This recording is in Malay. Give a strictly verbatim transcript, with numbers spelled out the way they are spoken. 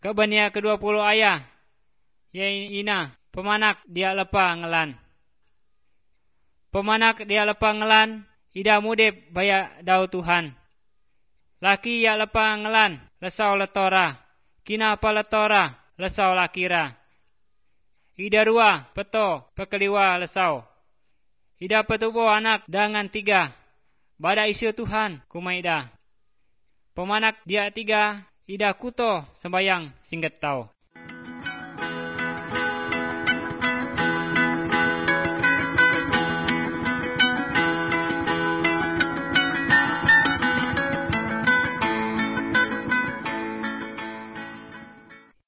Kebania kedua puluh ayah, ina pemanak dia lepa ngelan. Pemanak dia lepa ngelan, ida mudip baya dau Tuhan. Laki ya lepa ngelan, lesau letora, kina pa letora, lesau lakira. Ida rua peto pekeliwa lesau. Ida petubo anak dengan tiga, bada isu Tuhan kumaida. Pemanak dia tiga, ida kuto sembayang singget tau.